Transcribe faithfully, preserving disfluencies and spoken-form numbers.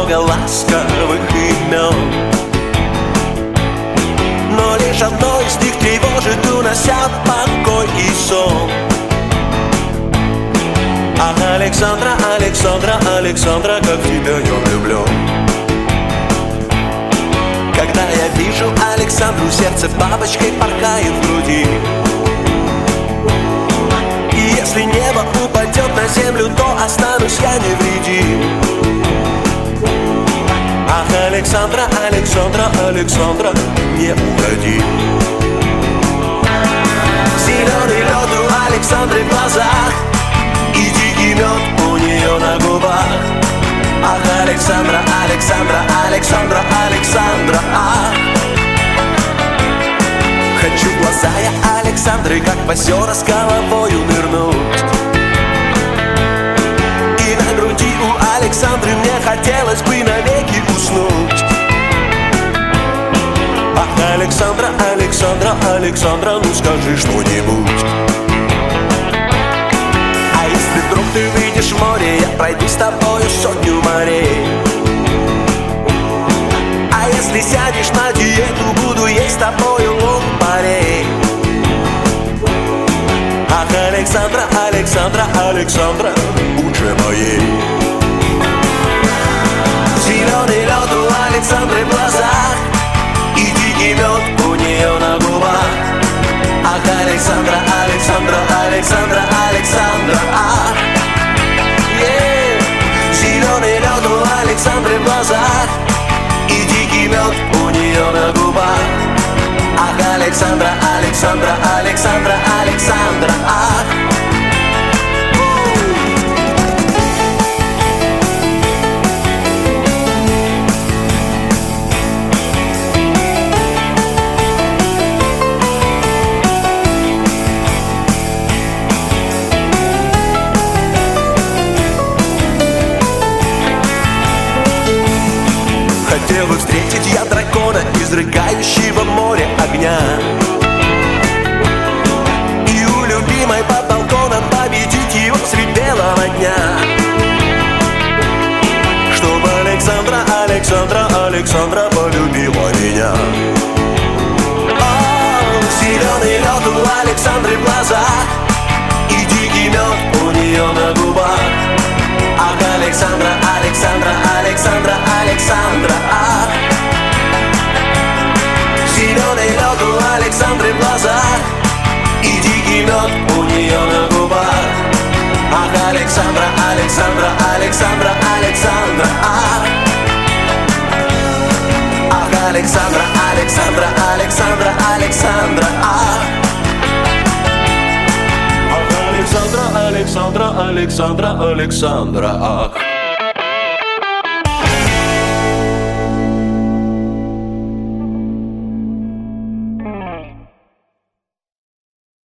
много ласковых имен, но лишь одно из них тревожит, унося покой и сон. Ах, Александра, Александра, Александра, как в тебя я влюблен. Когда я вижу Александру, сердце бабочкой порхает в груди. И если небо упадет на землю, то останусь я невредим. Ах, Александра, Александра, Александра, не уходи. Зеленый лед у Александры в глазах и дикий мед у нее на губах. Ах, Александра, Александра, Александра, Александра, ах. Хочу в глаза я Александры, как в озера с головою нырнуть. И на груди у Александры мне хотелось бы навеки уснуть. Ах, Александра, Александра, Александра, ну скажи что-нибудь. А если вдруг ты выйдешь в море, я пройду с тобою сотню морей. А если сядешь на диету, буду есть с тобою лук-порей. Ах, Александра, Александра, Александра, лучше моей. Зеленый лед у Александры в глазах и дикий мед у нее на губах. Ах, Александра, Александра, Александра, Александра, ах. Yeah. Зеленый лед у Александры в глазах и дикий мед у нее на губах. Ах, Александра, Александра, Александра, Александра, ах. Хотел бы встретить я дракона, изрыгающего море огня, и у любимой под балконом победить его средь белого дня. Чтобы Александра, Александра, Александра полюбила меня. О, зеленый лед у Александры в глазах и дикий мед у нее на губах. Ах, Александра, Александра, Александра, Александра, ах. Зеленый лед у Александры в глазах и дикий мед у нее на губах. Ах, Александра, Александра, Александра, Александра, ах. Ах, Александра, Александра, Александра, Александра, ах. Александра, Александра, Александра, Александра, ах.